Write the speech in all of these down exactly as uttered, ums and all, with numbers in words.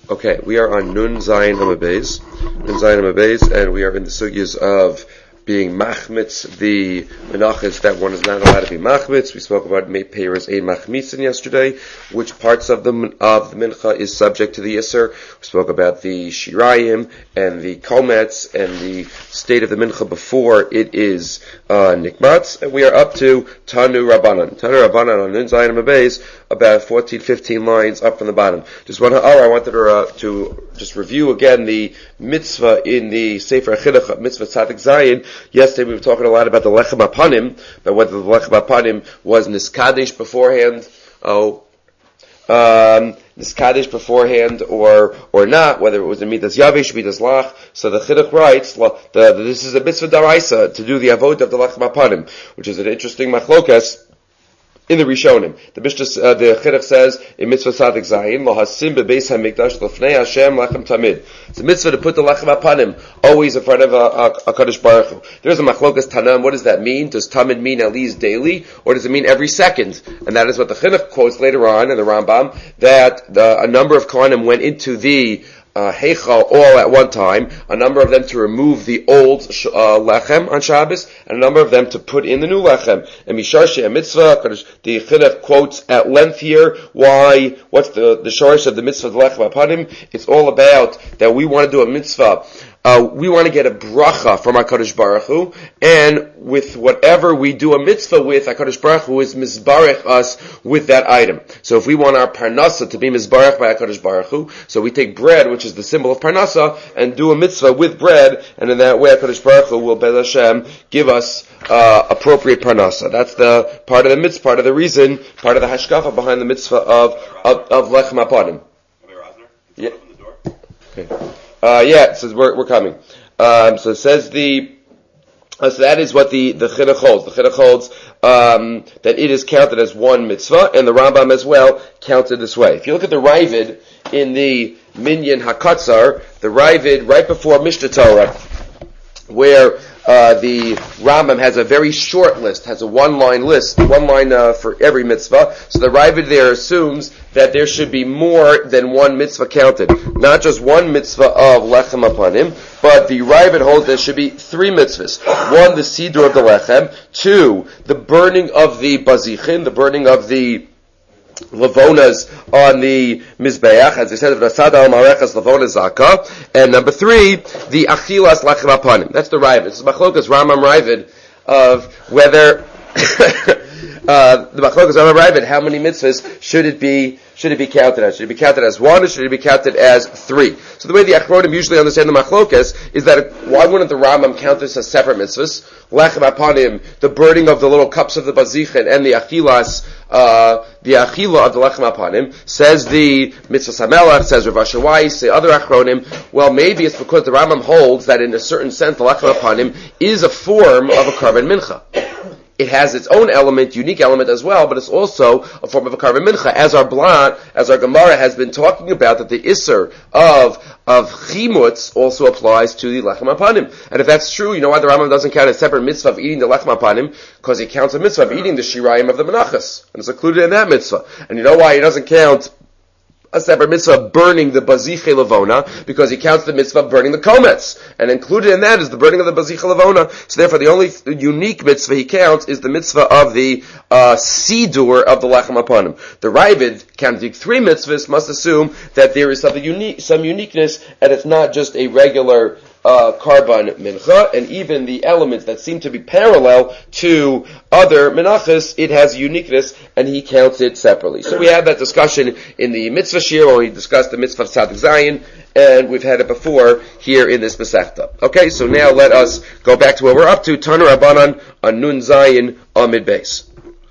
Okay, we are on Nun Zayin Amabez, Nun Zayin Amabez, and we are in the sugyas of being machmitz, the menachas that one is not allowed to be machmitz. We spoke about peiros ein machmitzin yesterday, which parts of the of the mincha is subject to the yisur. We spoke about the shirayim and the kometz and the state of the mincha before it is uh, nikmatz, and we are up to Tanu Rabbanan. Tanu Rabbanan on Nun Zayin Amabez, about fourteen, fifteen lines up from the bottom. Just one hour, I wanted to, uh, to just review again the mitzvah in the Sefer Chinuch, mitzvah Tzadik Zayin. Yesterday we were talking a lot about the Lechem Apanim, about whether the Lechem Apanim was Niskadesh beforehand, oh, um, Niskadesh beforehand or, or not, whether it was a Midas Yavish, Midas Lach. So the Chinuch writes, the, the, this is a mitzvah daraisa to do the Avod of the Lechem Apanim, which is an interesting machlokas in the Rishonim. The Mishnah, uh, the Chinuch says in Mitzvah Tzadik Zayin, Lo Hasim bebeis hamikdash lefnei Hashem lechem tamid. It's a mitzvah to put the lechem apanim always in front of a, a, a Kadosh Baruch Hu. There's a machlokas Tanam. What does that mean? Does tamid mean at least daily, or does it mean every second? And that is what the Chinuch quotes later on in the Rambam, that the, a number of Kohanim went into the Uh, heichal all at one time, a number of them to remove the old uh, lechem on Shabbos, and a number of them to put in the new lechem. And misharshi a mitzvah, the Chinuch quotes at length here why, what's the, the shorish of the mitzvah of the lechem apanim. It's all about that we want to do a mitzvah. Uh, we want to get a bracha from HaKadosh Baruch Hu, and with whatever we do a mitzvah with, HaKadosh Baruch Hu is mizbarech us with that item. So if we want our parnasa to be mizbarech by HaKadosh Baruch Hu, so we take bread, which is the symbol of parnasa, and do a mitzvah with bread, and in that way HaKadosh Baruch Hu will, Bez Hashem, give us uh, appropriate parnasa. That's the part of the mitzvah, part of the reason, part of the hashkafa behind the mitzvah of, of, of Lechem Apanim. Yeah. Okay. Uh, yeah, it says we're, we're coming. Um, so it says the, uh, so that is what the, the Chinuch holds. The Chinuch holds, um, that it is counted as one mitzvah, and the Rambam as well counted this way. If you look at the Ravid in the Minyan HaKatzar, the Ravid right before Mishnah Torah, where Uh, the Rambam has a very short list, has a one-line list, one line uh, for every mitzvah. So the Ravid there assumes that there should be more than one mitzvah counted. Not just one mitzvah of lechem apanim, but the Ravid holds there should be three mitzvahs. One, the sidur of the lechem. Two, the burning of the bazichin, the burning of the lavonas on the mizbeach, as I said, v'nasada al marechas lavona zaka. And number three, the achilas lechem apanim. That's the Ravid. This is machlokas Rambam Ravid of whether uh, the machlokas Rambam Ravid, how many mitzvahs should it be? Should it be counted as? Should it be counted as one, or should it be counted as three? So the way the Achronim usually understand the machlokas is that why wouldn't the Rambam count this as separate mitzvahs? Lechem apanim, the burning of the little cups of the bazichin, and the achilas, uh, the achila of the lechem apanim. Says the Mitzvah Samelach, says Rav Asher Weiss, say other Achronim, well maybe it's because the Rambam holds that in a certain sense the lechem apanim is a form of a karban mincha. It has its own element, unique element as well, but it's also a form of a karban mincha. As our Blan, as our Gemara has been talking about, that the Isser of, of Chimutz also applies to the Lechem Apanim. And if that's true, you know why the Rambam doesn't count a separate mitzvah of eating the Lechem Apanim? Because he counts a mitzvah of eating the Shirayim of the Menachas. And it's included in that mitzvah. And you know why he doesn't count a separate mitzvah of burning the baziche lavona, because he counts the mitzvah of burning the kometz, and included in that is the burning of the baziche lavona. So therefore, the only th- unique mitzvah he counts is the mitzvah of the uh, sidur of the lechem apanim. The Ravid, counting three mitzvahs, must assume that there is something unique, some uniqueness, and it's not just a regular Uh, karban mincha, and even the elements that seem to be parallel to other menachas, it has uniqueness, and he counts it separately. So we had that discussion in the mitzvah shir when we discussed the mitzvah of Tzadik Zayin, and we've had it before here in this Masechta. Okay, so now let us go back to where we're up to, Tanu Rabbanan on Nun Zayin Amid Beis.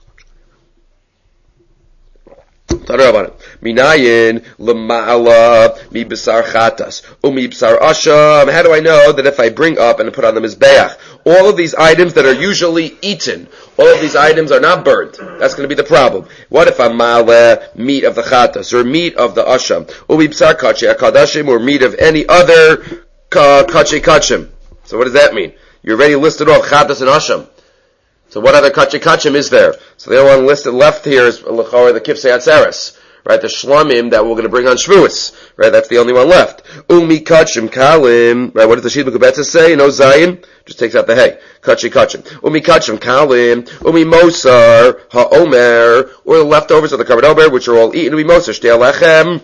Minayin lema'ala mi b'sar chatas umi b'sar asham. How do I know that if I bring up and put on the mizbeach all of these items that are usually eaten, all of these items are not burnt? That's going to be the problem. What if I'm ma'ala meat of the chatas or meat of the asham, umi b'sar kache akadashim, or meat of any other kache kachim? So what does that mean? You already listed off chatas and asham. So what other kachim kachim is there? So the only one listed left here is l'chor the kifsei atzeres, right? The shlamim that we're going to bring on Shavuos, right? That's the only one left. Umi kachim kalim, right? What does the Shid Mekubetza say? No zayin, just takes out the hey. Kachi kachim. Umi kachim kalim, umi mosar haomer, or the leftovers of the covered omer, which are all eaten. Umi mosar shtei alechem,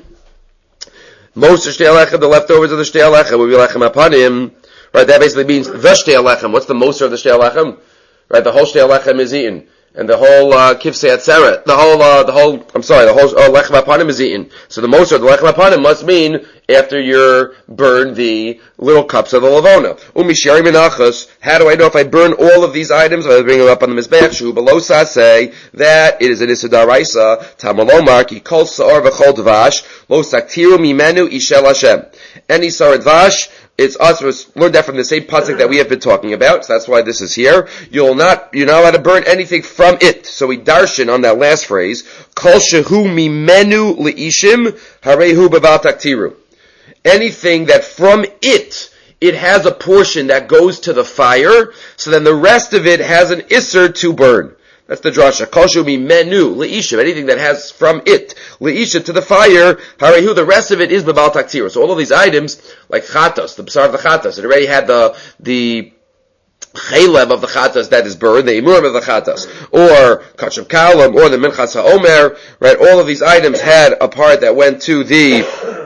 mosar shtei alechem, the leftovers of the shtei alechem, will be lechem apanim, right? That basically means the shtei alechem. What's the mosar of the shtei alechem? Right? The whole shtei alechem is eaten. And the whole uh, kivsei atzeret, the whole, uh, the whole, I'm sorry, the whole uh, lechem apanim is eaten. So the most of the lechem apanim must mean after you're burned the little cups of the lavona. Umishari menachos. How do I know if I burn all of these items? I bring them up on the mizbeach. Shu below say that it is an isidaraisa. Tamalomar ki kol saor v'chol dvash lo saktiru mimenu ishel Hashem. Any saor dvash. It's us, we learned that from the same pasuk that we have been talking about, so that's why this is here. You'll not, you're not allowed to burn anything from it. So we darshan on that last phrase, Kol shehu mimenu leishim, harehu beval taktiru. Anything that from it, it has a portion that goes to the fire, so then the rest of it has an isser to burn. That's the drasha. Koshu mi menu leishim. Anything that has from it leishim to the fire. Harehu. The rest of it is bebal taktira. So all of these items, like chatos, the b'sar of the chatos, it already had the the chaylev of the chatos that is burned, the imurim of the chatos, or kachim kalam, or the minchas haomer. Right. All of these items had a part that went to the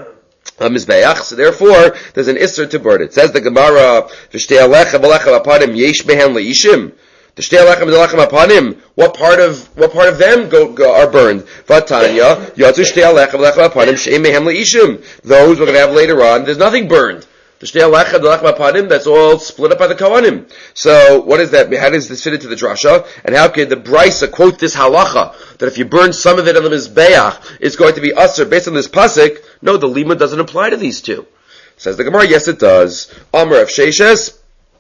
Uh, mizbeach, so therefore there's an isser to burn it. It says the Gemara, v'shtei alechem v'lechem apanim yesh behen leishim. The shtei alechem and the lechem apanim, what part of what part of them go, go are burned? Vatanya yatzu shtei alechem v'lechem apanim she'em mehem leishim. Those we're going to have later on. There's nothing burned. The shtei alechem, the lechem apanim, that's all split up by the kohanim. So what is that? How does this fit into the drasha? And how could the brisa quote this halacha that if you burn some of it on the mizbeach, it's going to be usher based on this pasuk? No, the lima doesn't apply to these two. Says the Gemara, yes it does. Amar of Sheshes,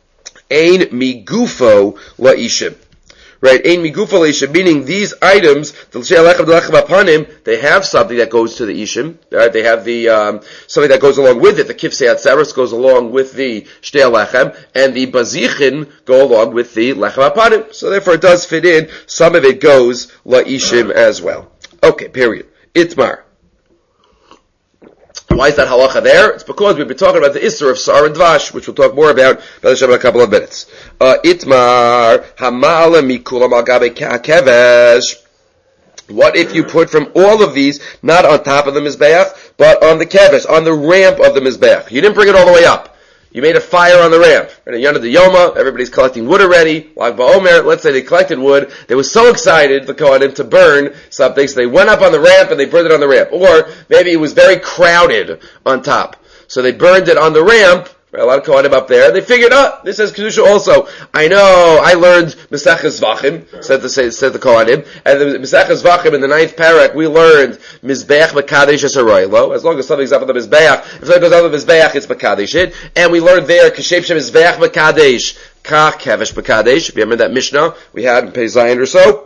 ein migufo laishim. Right, ein migufo laishim, meaning these items, the shtei alechem, the lechem apanim, they have something that goes to the ishim. Right, they have the um, something that goes along with it. The kivsei atzeres goes along with the shtei alechem, and the bazichin go along with the lechem apanim. So therefore, it does fit in. Some of it goes laishim as well. Okay, period. Itmar. Why is that halacha there? It's because we've been talking about the Isser of Sar and Dvash, which we'll talk more about in a couple of minutes. Uh, Itmar, Hamala Mikulam Agabe Kevesh. What if you put from all of these, not on top of the Mizbeach, but on the Kevesh, on the ramp of the Mizbeach? You didn't bring it all the way up. You made a fire on the ramp. And at Yonah the Yoma, everybody's collecting wood already. Like Ba'omer, let's say they collected wood. They were so excited, the Kohanim, to burn something, so they went up on the ramp and they burned it on the ramp. Or maybe it was very crowded on top. So they burned it on the ramp. Right, a lot of Kohanim up there. They figured, oh, this has Kedusha also. I know, I learned Mesechus Zvachim, said the, said the Kohanim. And the Mesechus Zvachim in the ninth parak, we learned Mizbeach Mekadesh es Haroilo. As long as something's up on the Mizbeach, if something goes up on the Mizbeach, it's Mekadesh it. And we learned there, Kashem Shem Mizbeach Mekadesh, Kach Kevesh Mekadesh. If you remember that Mishnah we had in Pei Zayin or so,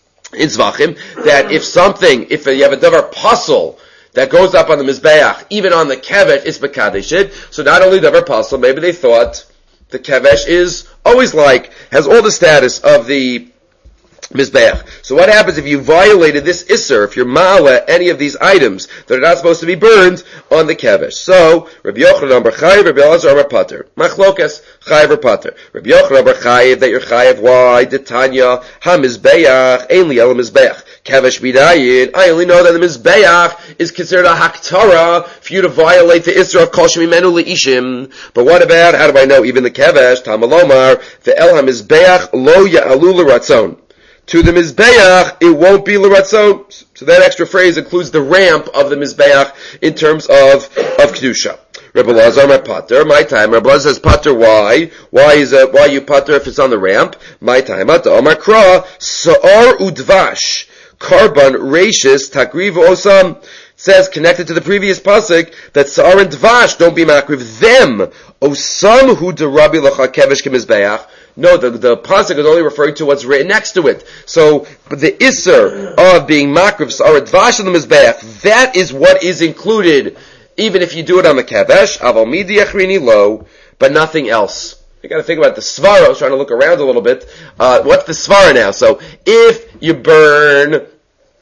in Zvachim, that if something, if you have a davar puzzle, that goes up on the Mizbeach, even on the Kevesh, it's Mekadesh. So not only davar puzzle, maybe they thought the Kevesh is always like, has all the status of the Mizbeach. So what happens if you violated this Isser, if you're Ma'ala, any of these items that are not supposed to be burned on the Kevesh? So, Rabbi Yochanan Amar Chayiv, Rabbi Elazar Amar Pater. Machlokas, Chayiv or Pater. Rabbi Yochanan Amar Chayiv, that you're Chayiv, why? The Tanya, Ha-Mizbeach, Ein li el Mizbeach. Kevesh Bidayin, I only know that the Mizbeach is considered a Haktara for you to violate the Isser of Kol Shemimenu Le'ishim. But what about, how do I know, even the Kevesh, Tamalomar, the El Ha-Mizbeach, Lo Ya'alu L'Ratzon. To the Mizbeach, it won't be L'Ratzon. So that extra phrase includes the ramp of the Mizbeach in terms of, of Kedusha. Rabbi Elazar, my pater, my time. Rabbi Elazar says pater, why? Why is it, why you pater if it's on the ramp? My time. Ata Omar Kra, Sa'ar Udvash, Karban, Rashis, Takriv Osam. Says, connected to the previous pasuk, that Sa'ar and Dvash don't be makriv them. Osam hu de Rabbi Lacha Kevesh Kemizbeach. No, the, the pasuk is only referring to what's written next to it. So, the Isser of being makriv Sa'ar Dvash on the Mizbeach, that is what is included, even if you do it on the Kevesh, Aval Midi Achrini Lo, but nothing else. You gotta think about the Svara. I was trying to look around a little bit. Uh, what's the Svara now? So, if you burn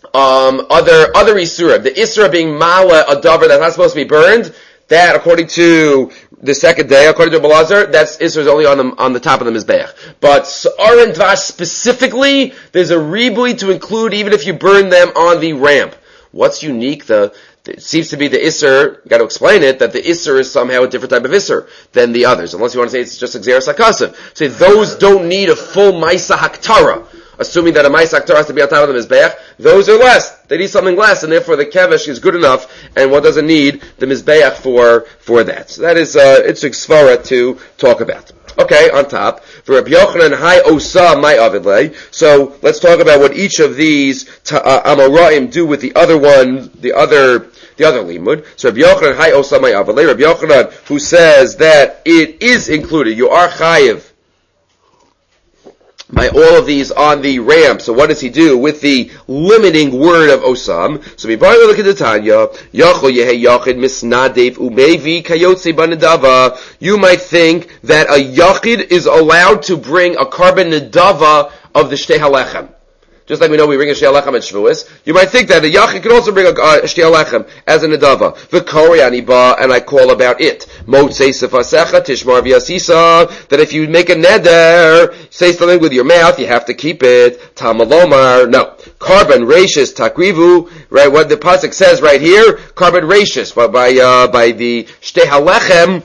um, other other isura. The isura being mala, a davar that's not supposed to be burned. That, according to the second day, according to Belazar, that's isra is only on the on the top of the mizbeach. But sa'ar and dvash specifically, there's a ribui to include even if you burn them on the ramp. What's unique? The It seems to be the Isser, got to explain it, that the Isser is somehow a different type of Isser than the others. Unless you want to say it's just Xeris HaKasav. Say those don't need a full Maisa Haktara. Assuming that a Maisa Haktara has to be on top of the Mizbeach. Those are less. They need something less, and therefore the Kevesh is good enough, and one doesn't need the Mizbeach for, for that. So that is, uh, it's a Svara to talk about. Okay, on top, for Rabbi Yochanan, Hai Osa, my Avidle. So let's talk about what each of these uh, Amoraim do with the other one, the other, the other limud. So Rabbi Yochanan, Hai Osa, my Avidle. Rabbi Yochanan, who says that it is included, you are chayiv by all of these on the ramp. So what does he do with the limiting word of Osam? So we look at the Tanya. Yachol yehe yachid misnadev umevi kayotze banadava. You might think that a yachid is allowed to bring a carbon nadava of the shtei halechem. Just like we know we bring a shtei halechem at Shavuos, you might think that a yachid can also bring a, a shtei halechem as a nadava. V'kori ani ba, and I call about it. Motzei sefasecha tishmar v'yasisa, that if you make a neder, say something with your mouth, you have to keep it. Tamalomar, no. Carbon rachis takrivu, right? What the pasuk says right here, carbon rachis, by by, uh, by the shtei halechem.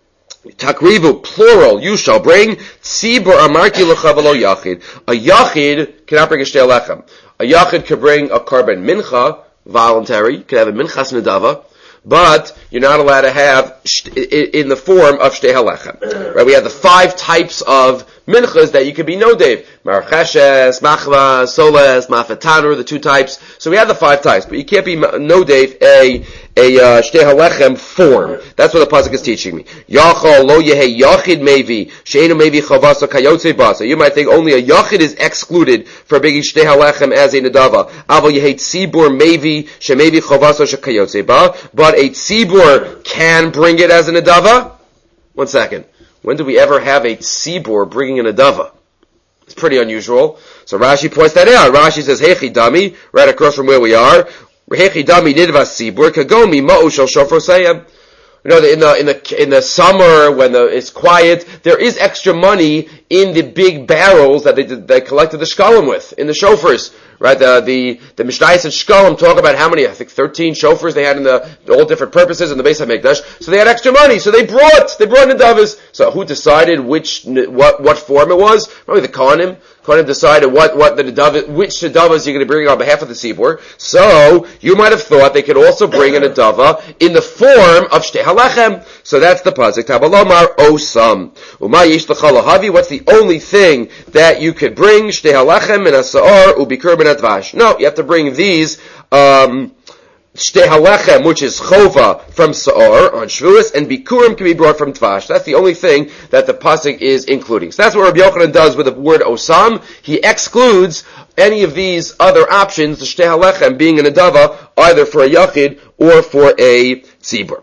Takrivu, plural, you shall bring, tzibur amarki l'chavalo yachid. A yachid cannot bring a shtei halechem. A yachid could bring a carbon mincha, voluntary, you could have a minchas nedava, but you're not allowed to have in the form of shtei halechem. Right? We have the five types of minchas that you could be nodev. Marcheshes, machva, soles, mafetanur, the two types. So we have the five types, but you can't be nodev a a uh, shtei halechem form. That's what the pasuk is teaching me. Yachol lo yehe yachid mevi sheinu mevi chavasa kayotze basa. You might think only a yachid is excluded for bringing shtei halechem as a nadava. Aval yehe tzibur mevi shemevi chavasa shekayotze ba. But a tzibur can bring it as a nadava. One second. When do we ever have a tzibur bringing a nadava? It's pretty unusual. So Rashi points that out. Rashi says, Hechi dami, right across from where we are. Hechi dami nidvas tzibur kagomi ma'u shel shofar sayem. You know, in the in the in the summer when the, it's quiet, there is extra money in the big barrels that they they collected the shkalim with in the shofars, right? The the the Mishnayos and shkalim talk about how many, I think thirteen shofars they had in the all different purposes in the Beis HaMikdash. So they had extra money, so they brought they brought nedavos. So who decided which what what form it was? Probably the Kohanim. Kohanim decided what what the nedavos, which nedavos you're going to bring on behalf of the tzibur. So you might have thought they could also bring a nedava in the form of shtei halechem. So that's the pasuk. Tabalomar osam. Uma yesh l'chalahavi. What's the only thing that you could bring? Shtei halechem and asa'ar ubikur ben advash. No, you have to bring these. Um, Shtei halechem, which is chova from Sa'ar on Shavuos, and bikurim can be brought from Tvash. That's the only thing that the pasuk is including. So that's what Rabbi Yochanan does with the word osam. He excludes any of these other options, the shtei halechem being an adava, either for a yachid or for a tzibur.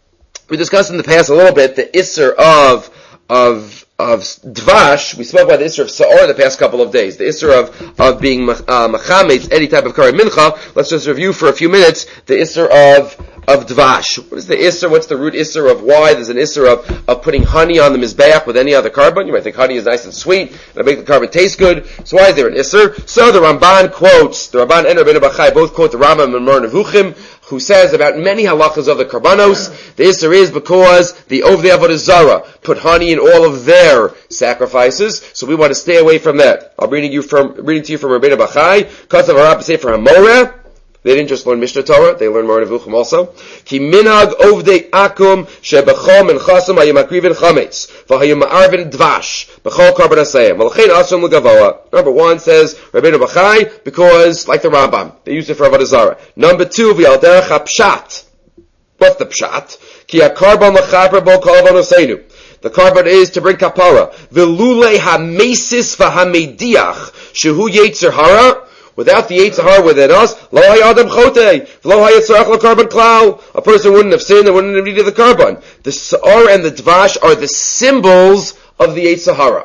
We discussed in the past a little bit the isser of of of dvash. We spoke about the isser of sa'or the past couple of days. The isser of of being uh, machametz, any type of kari mincha. Let's just review for a few minutes the isser of of dvash. What is the isser? What's the root isser of why? There's an isser of of putting honey on the mizbeach with any other carbon. You might think honey is nice and sweet and make the carbon taste good. So why is there an isser? So the Ramban quotes the Ramban and Rabbeinu Bachai both quote the Rambam and Moreh Nevuchim, who says about many halachas of the karbanos, the isser is because the Ovdei Avodah Zarah put honey in all of their sacrifices, so we want to stay away from that. I'm reading you from reading to you from Rabbeinu Bachai, Katav Harab Sefer HaMoreh. They didn't just learn Mishnah Torah, they learned Moreh Nevuchim also. Ki minhag Ovdei Akum shebechom and chasam hayim akrivin chametz v'hayim ma'arvin dvash b'chol karban asayim v'lechein asum l'gavoa. Number one says Rabbeinu Bachai because like the Rambam they used it for Avodah Zarah. Number two v'yal derech hapshat. What's the pshat? Ki akarban l'chaper bo kol avonoseinu. The carbon is to bring kapara. V'lulei hamesis v'hamediach shehu yetzer hara. Without the Yetzer Hara within us, lo hayadam chotei, lo hayatzarach lo carbon klal. A person wouldn't have sinned and wouldn't have needed the carbon. The Sa'ar and the Dvash are the symbols of the Yetzer Hara.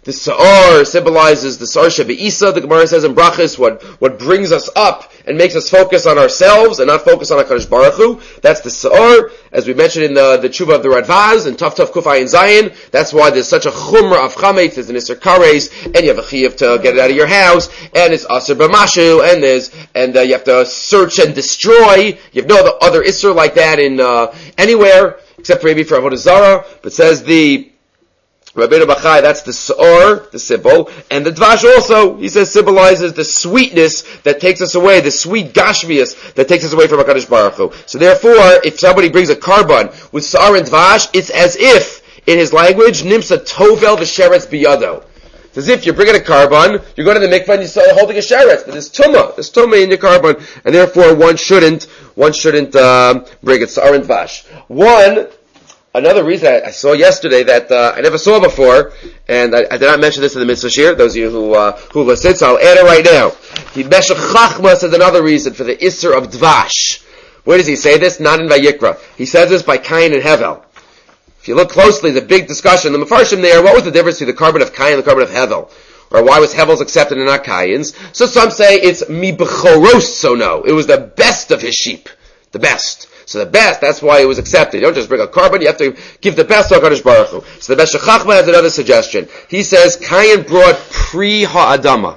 The Sa'ar symbolizes the Sa'ar Shebe'isa, the Gemara says in Brachos, what, what brings us up and makes us focus on ourselves and not focus on HaKadosh Baruch Hu. That's the Sa'ar, as we mentioned in the, the Tshuva of the Radvaz, and Taf Taf Kuf Ayin Zayin. That's why there's such a Chumrah of Chametz, there's an Isser Kares, and you have a Chiyuv to get it out of your house, and it's Aser B'Mashu, and there's, and uh, you have to search and destroy. You have no other, other Isser like that in, uh, anywhere, except for maybe for Avodah Zarah, but says the, Rabbeinu Bachai, that's the Sa'or, the symbol, and the Dvash also, he says, symbolizes the sweetness that takes us away, the sweet Gashmias that takes us away from HaKadosh Baruch Hu. So therefore, if somebody brings a carbon with Sa'or and Dvash, it's as if, in his language, Nimsa Tovel v'Sheretz biyado. It's as if you're bringing a carbon, you're going to the mikvah and you're holding a sheretz, but there's tumah, there's tumah in your carbon, and therefore one shouldn't, one shouldn't, um, bring it Sa'or and Dvash. One, Another reason I, I saw yesterday that uh, I never saw before, and I, I did not mention this in the Mitzvah Shir, those of you who uh, who listen, so I'll add it right now. He Meshech Chachma says another reason for the Isser of Dvash. Where does he say this? Not in Vayikra. He says this by Cain and Hevel. If you look closely, the big discussion, the Mefarshim there, what was the difference between the carbon of Cain and the carbon of Hevel? Or why was Hevel's accepted and not Cain's? So some say it's Mi Bechoros Sono. It was the best of his sheep. The best. So the best, that's why it was accepted. You don't just bring a carbon, you have to give the best to HaKadosh Baruch Hu. So the Meshech Chachma has another suggestion. He says, Cain brought pre-ha'adama.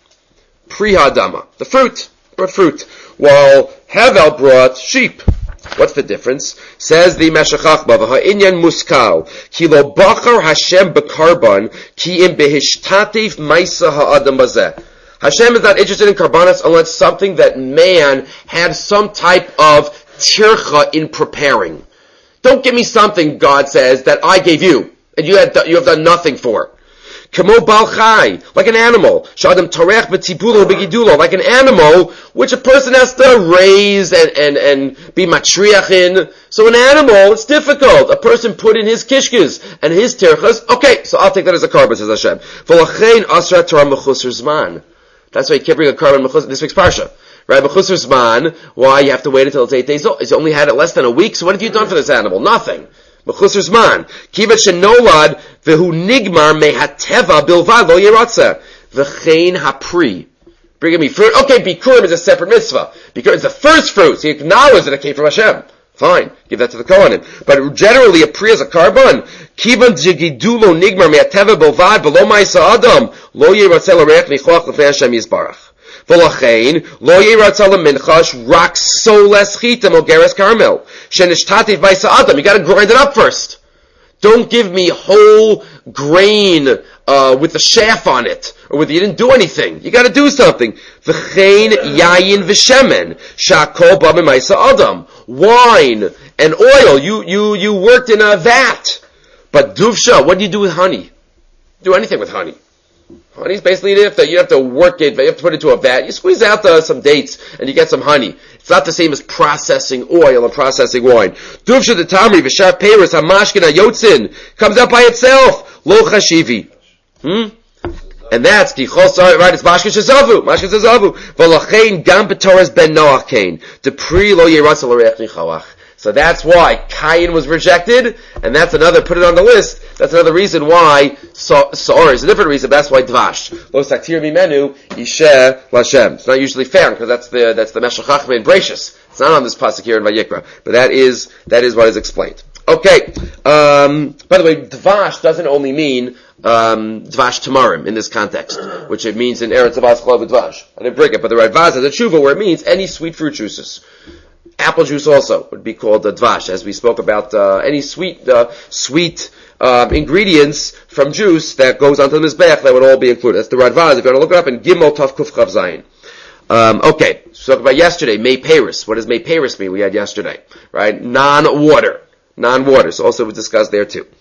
Pre-ha'adama. The fruit. Brought fruit. While Hevel brought sheep. What's the difference? Says the Meshech Chachma, V'ha'inyan muskal, ki lo bachar Hashem bekarban, ki im behishtatif maisa ha'adam bazeh. Hashem is not interested in karbanos unless something that man had some type of tircha in preparing. Don't give me something, God says, that I gave you, and you had you have done nothing for. Kamo bal chai, like an animal. Shadam tarech b'tipulo b'gidulo, like an animal which a person has to raise and and and be matriach in. So an animal, it's difficult. A person put in his kishkes and his tirchas. Okay, so I'll take that as a carbon, says Hashem. V'lachein asra torah mechusar zman. That's why you can't bring a carbon mechusar this week's parsha. Right, B'chusar Zman, why you have to wait until it's eight days old? He's only had it less than a week, so what have you done for this animal? Nothing. B'chusar Zman. Kivat shenolad v'hu nigmar mehateva bilvad lo yiratzeh. V'chein hapri. Bringing me fruit. Okay, Bikurim is a separate mitzvah. Bikurim is the first fruit, so you acknowledge that it came from Hashem. Fine, give that to the Kohanim. But generally, a pri is a carbon. Kivan jigidulo nigmar mehateva bilvad v'lo ma'isa adam lo yiratzeh l'reich nichoach l'fnei Hashem yizbarach. V'lachein lo yiratza leminchash rak soles chitam ogeres carmel shenishtativ b'isa adam. You got to grind it up first. Don't give me whole grain uh, with the chaff on it, or with you didn't do anything. You got to do something. V'chein yayin v'shemen shakol ba b'maisa adam. Wine and oil. You you you worked in a vat. But duvsha, what do you do with honey? Do anything with honey. Honey's basically, you have to, you have to work it, you have to put it into a vat, you squeeze out the, some dates, and you get some honey. It's not the same as processing oil and processing wine. Duvsha the tamri, v'shar peiros, hamashkin hayotzin, comes out by itself, lo chashivi. Hmm? And that's the chosar, right, it's mashkin shezavu, mashkin shezavu. V'lachein gam b'toras ben noach kain, depri lo yiratza l'reich nichawach. So that's why Cain was rejected, and that's another, put it on the list, that's another reason why Sa'or is a different reason, but that's why Dvash. Lo saktir mimenu, Isheh Lashem. It's not usually found, because that's the, that's the Meshech Chachma in Brachos. It's not on this pasuk here in Vayikra. But that is, that is what is explained. Okay, um, by the way, Dvash doesn't only mean, um, Dvash Tamarim in this context, which it means in Eretz Avas Chalav Dvash. I didn't bring it, but the Radvaz has a tshuva where it means any sweet fruit juices. Apple juice also would be called uh, dvash, as we spoke about uh, any sweet uh, sweet uh, ingredients from juice that goes onto the mizbech, that would all be included. That's the Radvaz. If you want to look it up in Gimel Taf Kuf Chav Zayin. Um, okay, so talk about yesterday, May Paris. What does May Paris mean? We had yesterday, right? Non-water, non-water. So also we discussed there too.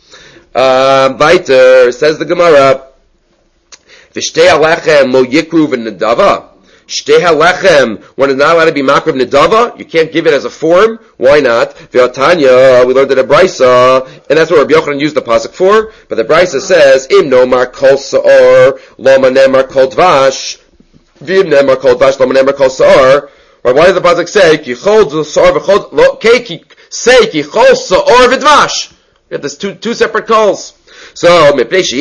Uh, Weiter says the Gemara, V'shtei alechem lo yikru v'nedava. Shtei halechem, when it's not allowed to be makrav nedava, you can't give it as a form. Why not? V'atanya, we learned in a brisa, and that's what Rabbi Yochanan used the pasuk for. But the brisa says, Im nomar kol sa'or, loma nemar kol dvash, v'im nemar kol dvash, loma nemar kol sa'or. Or why does the pasuk say, ki chol sa'or v'chol, ki say ki chol sa'or v'dvash? You have this two two separate calls. So, there's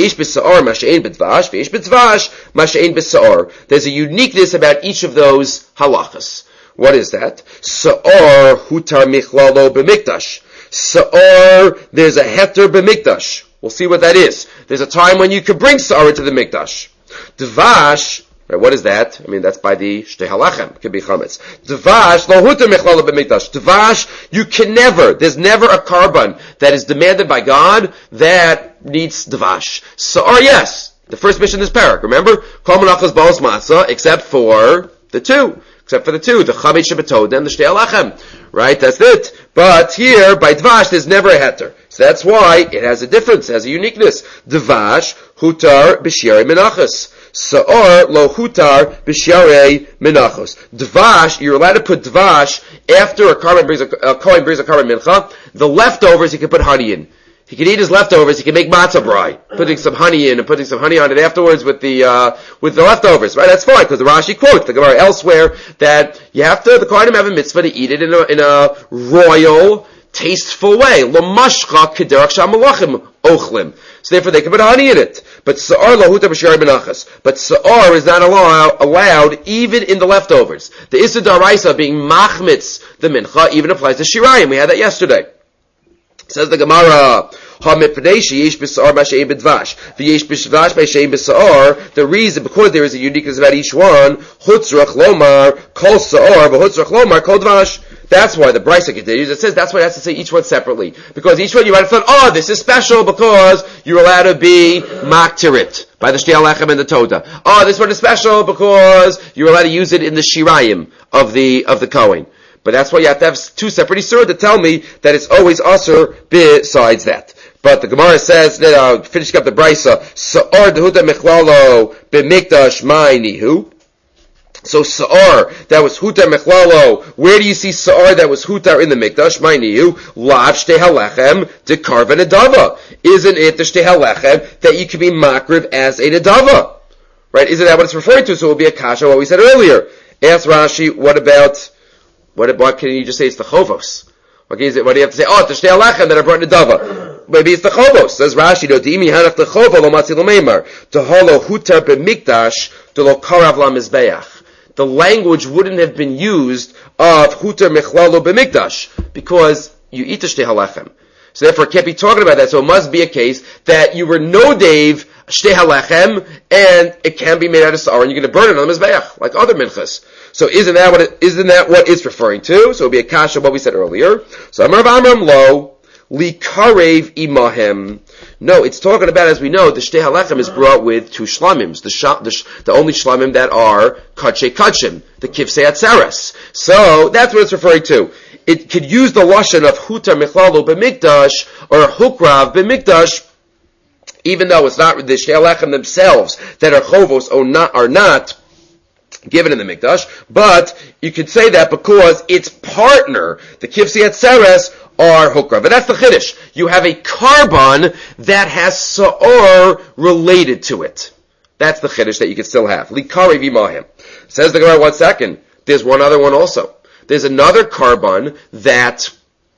a uniqueness about each of those halachas. What is that? Sa'ar hutar michlalo b'mikdash. Sa'ar, there's a heter b'mikdash. We'll see what that is. There's a time when you can bring sa'ar into the mikdash. Dvash, right, what is that? I mean, that's by the shtei halachem. It could be chametz. Dvash, lo hutar michlalo b'mikdash. Dvash, you can never, there's never a carbon that is demanded by God that needs dvash. Sa'ar, yes. The first mission in this parak, remember? Kol menachos baos matzah, except for the two. Except for the two, the chametz shebetoda and the shtei halachem. Right? That's it. But here, by dvash, there's never a heter. So that's why it has a difference, it has a uniqueness. Dvash, hutar b'shiarei menachos. Sa'ar, lo hutar b'shiarei menachos. Dvash, you're allowed to put dvash after a carbon brings a, a kohen brings a carbon mincha. The leftovers, you can put honey in. He can eat his leftovers. He can make matzah brai, putting some honey in and putting some honey on it afterwards with the uh, with the leftovers. Right? That's fine because the Rashi quotes the Gemara elsewhere that you have to the kohanim have a mitzvah to eat it in a in a royal, tasteful way. L'mashcha kederach shamalachim ochlim. So therefore they can put honey in it. But sa'ar lahuta b'shiarei menachos. But sa'ar is not allow, allowed even in the leftovers. The Issa Daraisa being machmitz the mincha even applies to shirayim. We had that yesterday. Says the Gemara, the reason, because there is a uniqueness about each one, that's why the Brisa continues. It says that's why it has to say each one separately. Because each one you might have thought, oh, this is special because you're allowed to be maktirit by the shtei halachem and the toda. Oh, this one is special because you're allowed to use it in the shirayim of the, of the Kohen. But that's why you have to have two separate isur to tell me that it's always usur besides that. But the Gemara says, that, uh, finishing up the Brisa, Sa'ar dehuta mechlalo b'mikdash ma'inihu. So Sa'ar, that was hutar mechlalo. Where do you see Sa'ar that was hutar in the mikdash? Ma'inihu, lav shtei halechem de karva nedava. Isn't it the shtei halechem that you can be makriv as a nedava? Right? Isn't that what it's referring to? So it will be a kasha, what we said earlier. Ask Rashi, what about What, what can you just say it's the chovos? What, can you say, what do you have to say? Oh, it's the shtei halachem that I brought nedava. Maybe it's the chovos. Says Rashi, no, de'imi hanach the chovo lo matzi lo meimar. Teholo hutar b'mikdash de lo karav la mizbeach. The language wouldn't have been used of hutar mechlalo b'mikdash because you eat the shtei halachem. So therefore it can't be talking about that. So it must be a case that you were no Dave shtei halechem, and it can be made out of sa'ar, and you're going to burn it on the mizbeach, like other minchas. So isn't that what it, isn't that what it's referring to? So it'll be a kasha what we said earlier. So Amar Amram lo li karev imahem. No, it's talking about, as we know, the shtei halechem is brought with two shlamims, the, sh- the, sh- the only shlamim that are kadshe kadshim, the kivsei atzeres. So that's what it's referring to. It could use the lashon of hutar mechlalo b'mikdash or hukrav b'mikdash, even though it's not the shtei halechem themselves that are chovos or not are not given in the mikdash, but you could say that because its partner, the kivsei atzeres, are hukrav. But that's the chiddush. You have a carbon that has sa'or related to it. That's the chiddush that you can still have. Likarev imahem. Says the Gemara, one second. There's one other one also. There's another carbon that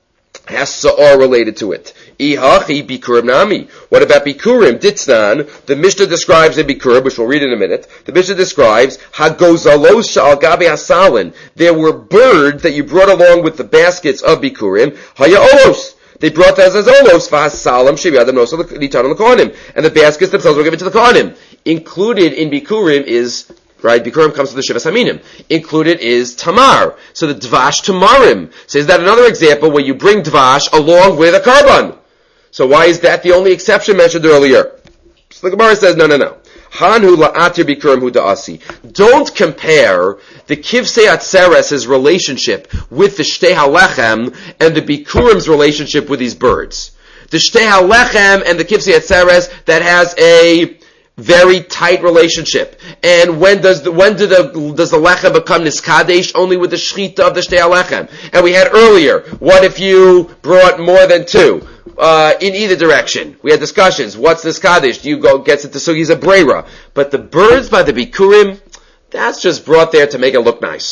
has sa'or related to it. Ihachi bikurim nami. What about bikurim? Ditznan. The Mishnah describes in bikurim, which we'll read in a minute. The Mishnah describes hagozalos sha'al gabi hasalin. There were birds that you brought along with the baskets of bikurim. Hayaolos. They brought as olos v'hasalam shebiyadam noso litan l'kohanim, and the baskets themselves were given to the kohanim. Included in bikurim is, right, bikurim comes to the shivas haminim. Included is tamar. So the dvash tamarim. So is that another example where you bring dvash along with a carbon? So why is that the only exception mentioned earlier? So the Gemara says, no, no, no. Hanhu la'atir bikurim hu da'asi. Don't compare the kivsei atzeres' relationship with the shtei halechem and the bikurim's relationship with these birds. The shtei halechem and the kivsei atzeres that has a very tight relationship. And when does the, when do the, does the lechem become niskadesh? Only with the shchita of the shtei halechem. And we had earlier, what if you brought more than two? Uh, in either direction. We had discussions. What's this Kaddish? Do you go, gets it to Sugi's a Breira? But the birds by the Bikurim, that's just brought there to make it look nice.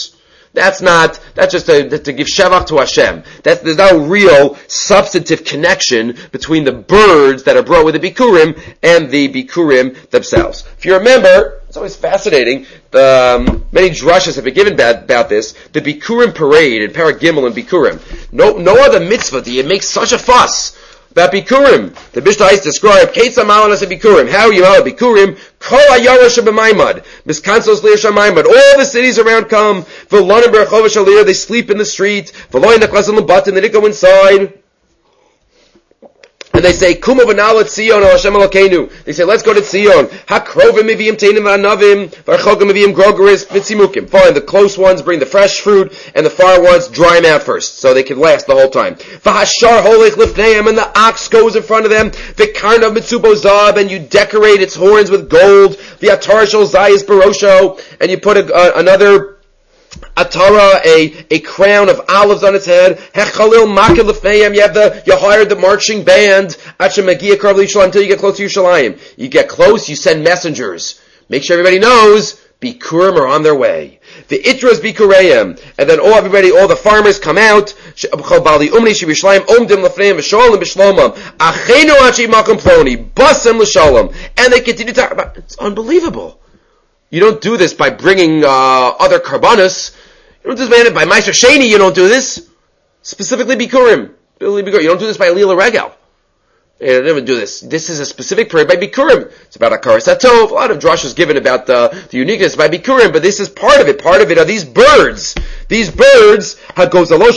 That's not, that's just a, to give Shevach to Hashem. That's, there's no real substantive connection between the birds that are brought with the Bikurim and the Bikurim themselves. If you remember, it's always fascinating, the, um, many drushes have been given about, about this, the Bikurim parade in Parag Gimel and Bikurim. No, no other mitzvah do you make such a fuss about Bikurim. The Mishnah is described, Ketzah Malanas and Bikurim. How are you out Bikurim? Kol HaYarash HaB'Maimad. Miskansos Leir Shamaimad. All the cities around come. V'lonim B'Rechov Shalir. They sleep in the street. V'loin Neklasim L'Batim. They didn't go inside. And they say, Kumo v'nala Tzion al Hashem Elokeinu. They say, let's go to Tzion. Hakrovim miviyim teinim v'anavim, v'archogim miviyim grogeris v'tzimukim. Fine, the close ones bring the fresh fruit, and the far ones dry them out first, so they can last the whole time. V'hashar holech lifneim, and the ox goes in front of them. V'karnav mitzubo zab, and you decorate its horns with gold. V'atar shel zayis barosho, and you put a, uh, another Atara, a, a crown of olives on its head. Hechalil makil lefneim. You have the, you hired the marching band. Achem magia karv l'Yishalayim, until you get close to Yerushalayim. You get close, you send messengers. Make sure everybody knows Bikurim are on their way. The Itras Bikureim, and then all everybody, all the farmers come out. Bali umni shibishalayim omdim lefneim v'sholem b'shlomam achenu achi makom ploni basem l'sholem, and they continue to talk about. It's unbelievable. You don't do this by bringing uh, other karbanos. You don't do this by Meister Sheni. You don't do this. Specifically Bikurim. You don't do this by Lila Regal. You don't even do this. This is a specific prayer by Bikurim. It's about Akaras Hatov. A lot of drashas given about the, the uniqueness by Bikurim, but this is part of it. Part of it are these birds. These birds, right? That's what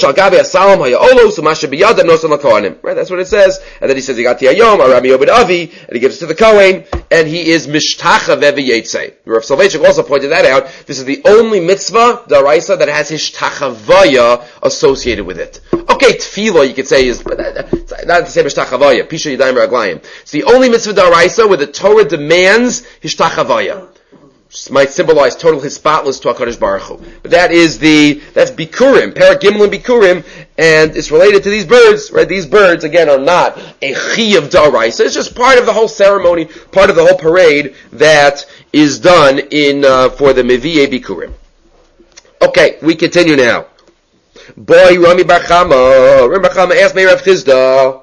it says. And then he says, Yigati Hayom, Arami Obed Avi, and he gives it to the Kohen, and he is Mishtacha Veviyetze. Rav Soloveitchik also pointed that out. This is the only mitzvah, Daraisa, that has Hishtachavaya associated with it. Okay, Tefillah, you could say, is but not to say Hishtachavaya. Pisha Yadayim Raglayim. It's the only mitzvah Daraisa where the Torah demands Hishtachavaya. Might symbolize total hispatlus to HaKadosh Baruch Hu. But that is the, that's Bikurim, Parag Gimel and Bikurim, and it's related to these birds, right? These birds, again, are not a Chiyav Daraisa. It's just part of the whole ceremony, part of the whole parade that is done in, uh, for the Meviyei Bikurim. Okay, we continue now. Boy, Rami Bar Chama, Rami Bar Chama asked me Rav Chizda,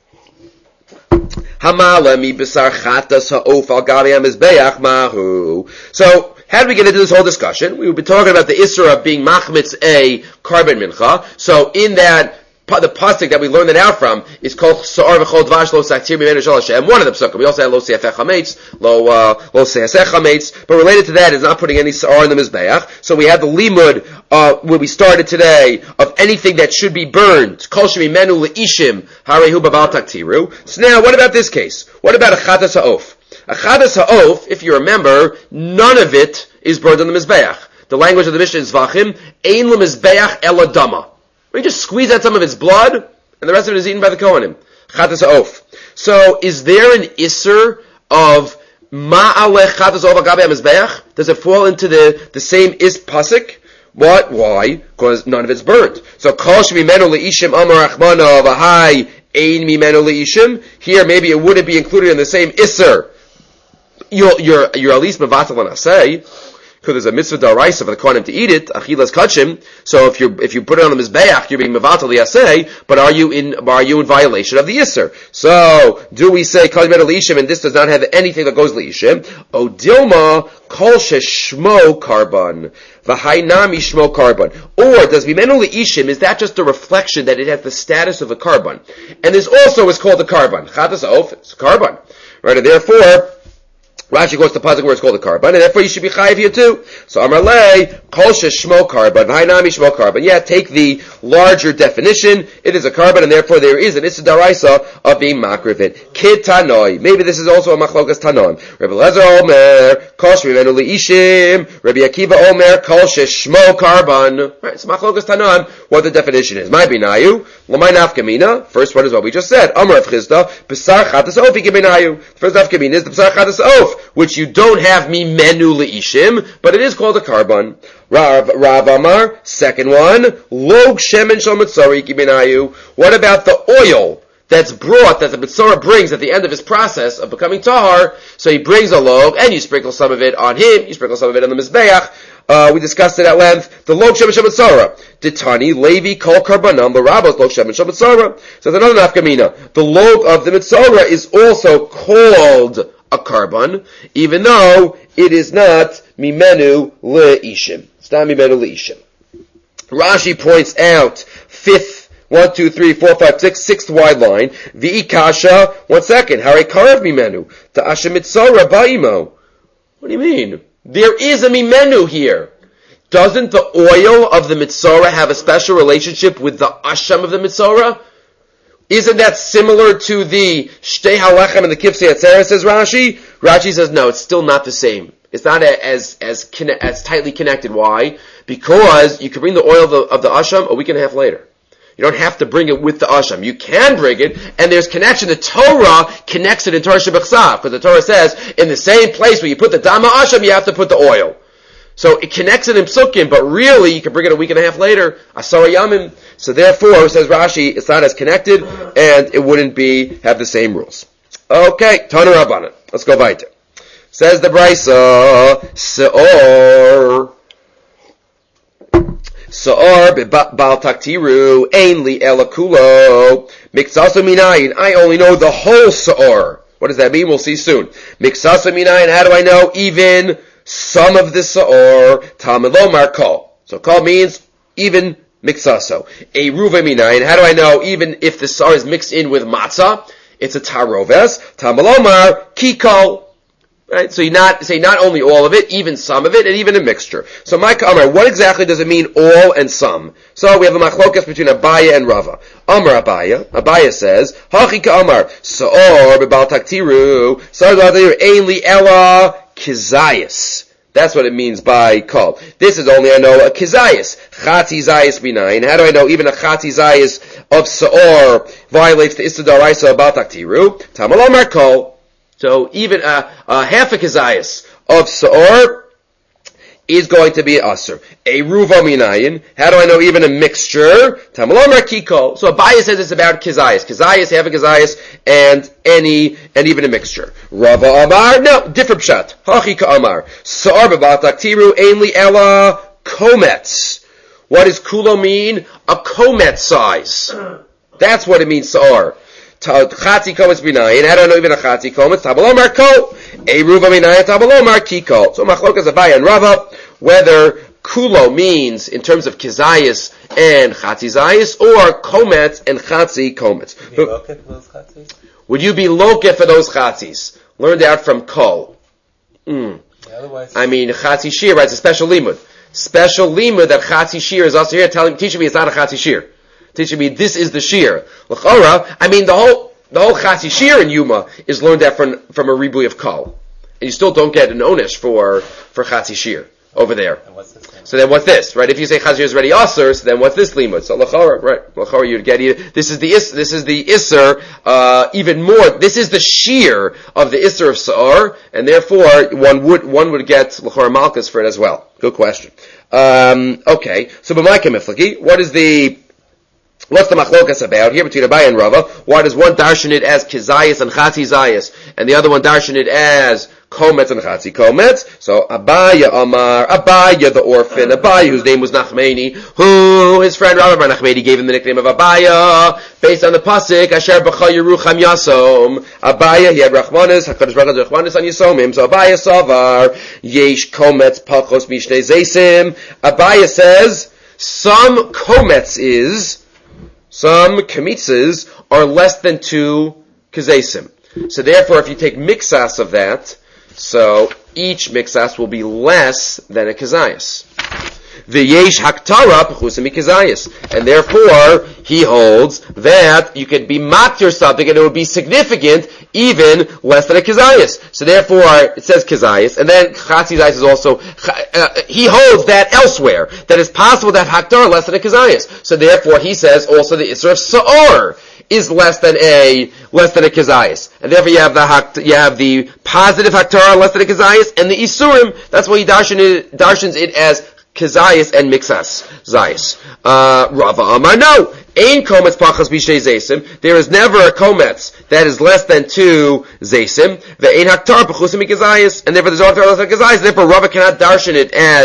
Hamala mi besar chatas ha'of al gabi ha-mizbeach mahu. So, how did we get into this whole discussion? We've been talking about the Isra of being machmitz a carbon mincha. So, in that, the pasuk that we learned it out from is called Sa'ar v'chol dvash lo saktir mimenu shel Hashem. One of the psukim. We also had lo se'afech hametz, lo uh, lo se'asech hametz. But related to that is not putting any Sa'ar in the mizbeach. So we have the limud uh, where we started today of anything that should be burned. Kol shemimenu le'ishim harehu b'bal taktiru. So now, what about this case? What about a chatas ha'of? A chatas ha'of, if you remember, none of it is burned on the mizbeach. The language of the Mishnah is vachim ein le'mizbeach eladama. We just squeeze out some of its blood, and the rest of it is eaten by the Kohanim. Chatas ha'of. So, is there an isser of ma'alech chatas ha'of agabe ha'mizbeach? Does it fall into the, the same is pasuk? What? Why? Because none of it's burnt. So, kol shemimenu le'ishim amar achmana v'hai ein mimenu le'ishim. Here, maybe it wouldn't be included in the same isser. You're, you're, you're at least mevatel and asay. Because there's a mitzvah daraisa for the kohanim to eat it, achilas kachim. So if you if you put it on the mizbeach, you're being mevatel liyaseh. But are you in are you in violation of the yisser? So do we say kol mimenu leishim, and this does not have anything that goes leishim? O dilma kol sheshmo karban v'hainami shmo karban. Or does mimenu leishim, is that just a reflection that it has the status of a karban? And this also is called a karban. Chatas ha'of, it's a karban, right? And therefore, Rashi goes to the pasuk where it's called a karban, and therefore you should be chayiv here too. So Amar Lei, kol sheshmo karban, v'hainami shmo karban. Yeah, take the larger definition. It is a karban, and therefore there is an issa daraisa of being makrivit. Kid tanoi. Maybe this is also a machlokas tanon. Rabbi Lezer Omer, kol shemimenu leishim. Rabbi Akiva Omer, kol sheshmo karban. Right, it's machlokas tanon. What the definition is? My binayu, l'may nafkamina. First one is what we just said. Amar of Chizda, b'sar chatas of ikibinayu. First nafkamina is the b'sar chatas of, which you don't have mimenu leishim, but it is called a karban. Rav, Rav Amar, second one, log shemen shel mitzori kibinayu. What about the oil that's brought, that the mitzora brings at the end of his process of becoming tahar? So he brings a log, and you sprinkle some of it on him, you sprinkle some of it on the mizbeach, Uh, we discussed it at length. The Lok Shem Shematzara. Ditani, Levi, Kol Karbanan, L'Rabbos, Lok Shem Shematzara. So there's another nafkamina. The Lok of the Mitzara is also called a Karban, even though it is not Mimenu Le'ishim. It's not Mimenu Le'ishim. Rashi points out, fifth, one, two, three, four, five, six, sixth wide line, V'ikasha, one second, Hare Karav Mimenu, Ta'asha Mitzara Ba'imo. What do you mean? There is a Mimenu here. Doesn't the oil of the Mitzora have a special relationship with the Asham of the Mitzora? Isn't that similar to the Shtei Halachem and the Kifsei Atzera, says Rashi? Rashi says, no, it's still not the same. It's not as, as, as tightly connected. Why? Because you can bring the oil of the, of the Asham a week and a half later. You don't have to bring it with the Asham. You can bring it, and there's connection. The Torah connects it in Torah Shebechsav, because the Torah says, in the same place where you put the Dama Asham, you have to put the oil. So it connects it in Psukim, but really you can bring it a week and a half later, Asara Yamim. So therefore, says Rashi, it's not as connected, and it wouldn't be, have the same rules. Okay, Tanu Rabbanan. Let's go weiter. Says the Brisa, Se'or, Se'or be'bal taktiru, ein li ela kulo, miksasu minayin, I only know the whole Se'or. What does that mean? We'll see soon. Miksasu minayin, how do I know even some of the Se'or? Talmud lomar kol. So kol means even miksaso. A ruve minayin, how do I know even if the Se'or is mixed in with matzah? It's a taroves. Talmud lomar kikol. Right? So you not say not only all of it, even some of it, and even a mixture. So my Amar, what exactly does it mean all and some? So we have a machlokas between Abaya and Rava. Amar Abaya, Abaya says, Hachi ka Amar, Sa'or bebal taktiru, Sa'or bebal taktiru, ein li ela kizayis. That's what it means by kol. This is only I know a kizayis. Chati zayis binayin. How do I know even a chati zayis of Sa'or violates the Issa D'Oraisa about taktiru? Tamal Amar kol. So even a, a half a kizayis of Sa'or is going to be Asr. A ruva minayin. How do I know even a mixture? Tamalomar kiko. So Abaya says it's about kizayis. Kizayis, half a kizayis, and any, and even a mixture. Rava Amar, no, different pshat. Hachi ka Amar. Sa'or b'bat aktiru ainli ela komets. What does kulo mean? A komet size. That's what it means, Sa'or. Chati komets binayin. How do I know even a chati komets? Tabalomar ko. A ruva minayin. Tabalomar kiko. So machlokas Abaya and Rava, whether kulo means in terms of kizayis and chatzizayis, or komets and chatzi komets. Would you be lokeh for those chatzis? Learned out from kol. Mm. Yeah, I mean, chatzi shir, right? It's a special limud. Special limud that chatzi shir is also here telling, teaching me it's not a chatzi shir. Teaching me this is the shir. L'chora, I mean the whole the whole chatzi shir in Yuma is learned out from from a ribui of kol, and you still don't get an onish for for chatzi shir over there. And what's this so then what's this, right? If you say chatzi shir is already aser, so then what's this limud? So l'chora, right? L'chora you'd get either, this is the is this is the iser uh, even more. This is the shir of the iser of Sa'or, and therefore one would one would get l'chora malchus for it as well. Good question. Um, okay, so b'maika miflagi, what is the What's the machlokas about here between Abaya and Rava? Why does one darshan it as kizayis and chatzizayis, and the other one darshan it as komets and chatzi komets? So Abaya Amar, Abaya the orphan, Abaya whose name was Nachmani, who his friend Rabbi Bar Nachmani gave him the nickname of Abaya, based on the pasuk Asher b'cha Yerucham Yasom. Abaya, he had Rachmanis, Hakadosh Baruch Hu Rachmanis on Yisomim. So Abaya Savar Yesh komets pachos mishnei zeisim. Abaya says some komets is some kamitzas are less than two kazesim. So therefore, if you take mixas of that, so each mixas will be less than a kazayas. V'yesh haktara p'chusim mikazayas. And therefore, he holds that you could be matir something and it would be significant even less than a kazayas. So therefore, it says kazayas, and then chatzizayas is also, uh, he holds that elsewhere, that it's possible to have haktara less than a kazayas. So therefore, he says also the isra of sa'or is less than a, less than a kazayas. And therefore you have the hakt, you have the positive haktara less than a kazayas, and the isurim, that's why he darshan it, darshans it as kazayas and mixas zayas. Uh, Rava Amar, no. Ein komets pachas b'shtei zeisim. There is never a komets that is less than two zeisim. Ve'ein haktar p'chusim mikazayas. And therefore there's no haktar less than kazayas. Therefore Rava cannot darshan it as,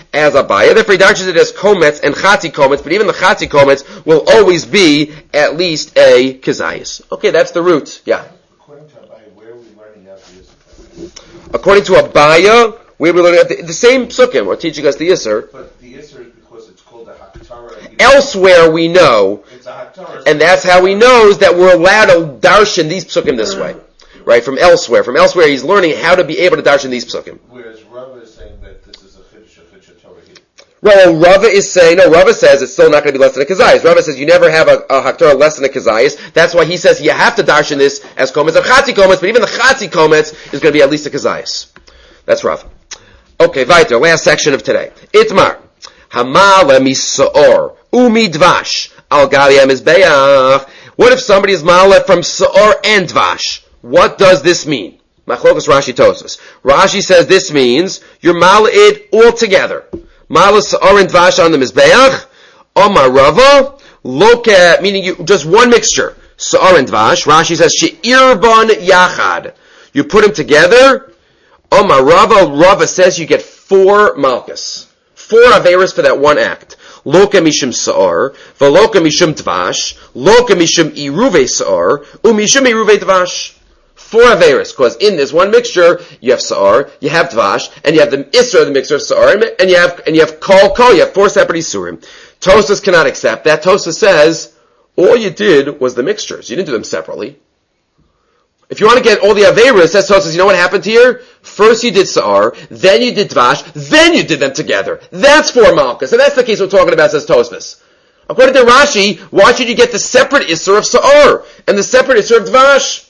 as Abaya. Therefore, he darshes it as kometz and chati kometz, but even the chati kometz will always be at least a kazayas. Okay, that's the root. Yeah. According to Abaya, where are we learning out the Yisr? According to Abaya, where are we learning out the, the same psukim are teaching us the Yisr. But the Yisr is because it's called a Haktara. Elsewhere we know, it's a Haktara, and that's how he knows that we're allowed to darshan these psukim this way. Right, from elsewhere. From elsewhere, he's learning how to be able to darshan these psukim. Whereas Rava is saying that this is a chiddush, a chiddush Torah here. Well, Rava is saying, no, Rava says it's still not going to be less than a kazayas. Rava says you never have a, a haktorah less than a kazayas. That's why he says you have to darshan this as kometz of chati kometz, but even the chati kometz is going to be at least a kazayas. That's Rava. Okay, weiter, last section of today. Itmar. Hamala misaor umi dvash al galia mizbeach. What if somebody is mala from saor and dvash? What does this mean? Machlokas Rashi Tosas. Rashi says this means you're mala'id all together. Mala sa'ar and dvash on the mizbeach. Omar Rava. Loka, meaning you, just one mixture. Sa'ar and dvash. Rashi says she'irban yachad. You put them together. Omar Rava. Rava says you get four malchus. Four averas for that one act. Loka mishum sa'ar. V'loka mishum dvash. Loka mishum iruve sa'ar. Umishum iruve dvash. Four averis, because in this one mixture, you have sa'ar, you have dvash, and you have the isra of the mixture of sa'ar, and you have, and you have kol kol, you have four separate isurim. Tosas cannot accept that. Tosas says, all you did was the mixtures. You didn't do them separately. If you want to get all the averis, says Tosas, you know what happened here? First you did sa'ar, then you did dvash, then you did them together. That's four malchus, and that's the case we're talking about, says Tosas. According to Rashi, why should you get the separate isra of sa'ar, and the separate isra of dvash?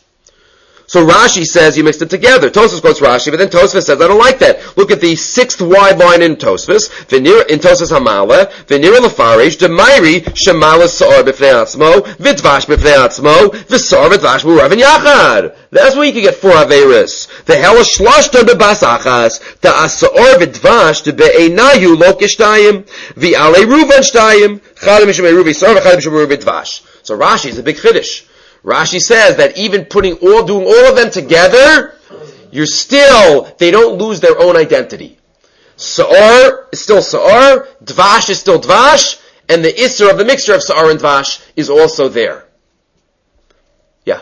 So Rashi says you mixed it together. Tosfos quotes Rashi, but then Tosfos says, I don't like that. Look at the sixth wide line in Tosfos, in Tosfos Hamala, Venira Lefarish, Demairi, Shemala Sa'ar B'fnei Atzmo, V'dvash B'fnei Atzmo, V'sa'ar V'dvash B'urav Yachad. That's where you can get four Averis. V'hela Shlashton B'bas Achas, Ta'asa'ar V'dvash, T'be'einayu Lokishtayim, V'alei Ruvan Shtayim, Chad Mishum Eruvi Sa'ar, V'chad Mishum Eruvi Dvash. So Rashi is a big chiddush. Rashi says that even putting all, doing all of them together, you're still, they don't lose their own identity. Sa'ar is still Sa'ar, Dvash is still Dvash, and the Isser of the mixture of Sa'ar and Dvash is also there. Yeah.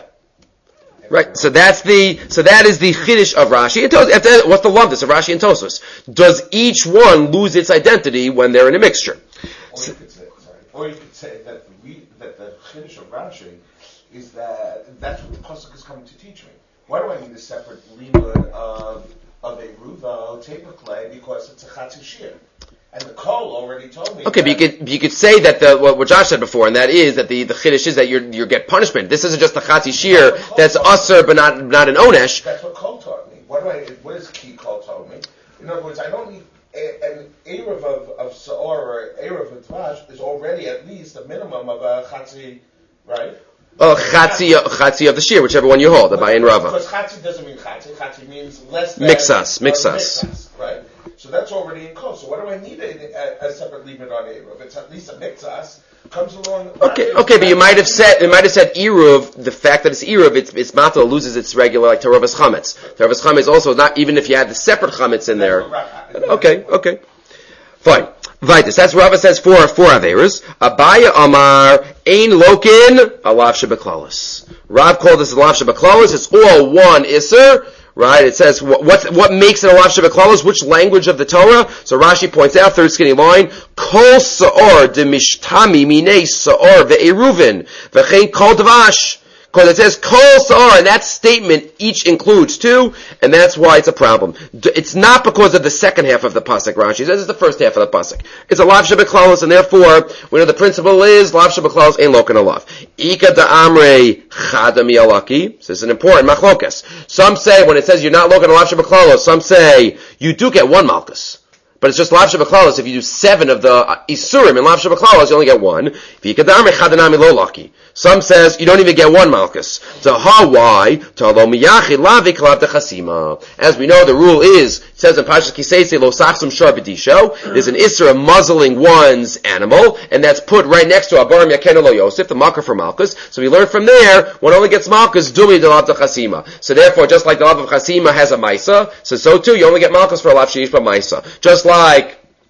Right, so that's the, so that is the Chiddush of Rashi. And Tos, what's the lumdus of Rashi and Tosfos? Does each one lose its identity when they're in a mixture? Or you could say, sorry, or you could say that the, that the Chiddush of Rashi is that that's what the pasuk is coming to teach me. Why do I need a separate limud of of a ruva taper clay because it's a chatzi shir? And the Kol already told me. Okay, but you could you could say that the what, what Josh said before, and that is that the the chiddush is that you you get punishment. This isn't just a chatzi shir that's usher but not not an onesh. That's what Kol taught me. What do I? What is key Kol told me? In other words, I don't need a, an erev of of sa'or or erev of dvash is already at least a minimum of a chatzi, right? Oh, chatzi, chatzi of the shir, whichever one you hold, the Bayin Rava. Because chatzi doesn't mean chatzi. Chatzi means less than... Mixas, mixas. Uh, mixas, right? So that's already in kol. So what do I need a, a, a separate limit on Eruv? If it's at least a mixas, comes along... Okay, okay, but you might have said, it might have said Eruv, the fact that it's Eruv, it's, it's matzah loses its regular, like Teravas Chametz. Teravas Chametz also, not even if you had the separate Chametz in there. Okay, okay. Fine. Vitus. That's Rava says four four averas. Abaya Amar Ein Lokin Alav Shebeklalis. Rav called this Alav Shebeklalis. It's all one Isser. Right? It says what what, what makes it Alav Shebeklalis? Which language of the Torah? So Rashi points out, third skinny line, Kol Sa'or de Mishtami Minei Sa'or ve'eruvin v'chein Kol Dvash. Because it says Kol Sa'ar, and that statement each includes two, and that's why it's a problem. It's not because of the second half of the pasuk. Rashi says it's the first half of the pasuk. It's a lav shebeklalos, and therefore we know the principle is lav shebeklalos ain't lokin alav. Ika da amrei chadam yalaki. This is an important machlokas. Some say when it says you're not lokin alav shebeklalos, some say you do get one malchus. But it's just lav shebeklalos. If you do seven of the isurim in lav shebeklalos, you only get one. Ika da amrei chadanami lo laki. Some says you don't even get one malchus. To ha why? To lo miyachi lavi klav de chasima. As we know, the rule is, it says in Pashas Kisei lo sachsum shar b'disho. There's an isra of muzzling one's animal, and that's put right next to abarim yakenu lo yosef, the malchus for malchus. So we learn from there, one only gets malchus dumi de lav de chasima. So therefore, just like the lav of chasima has a maisa, so so too you only get malchus for a lav sheish but maisa. Just like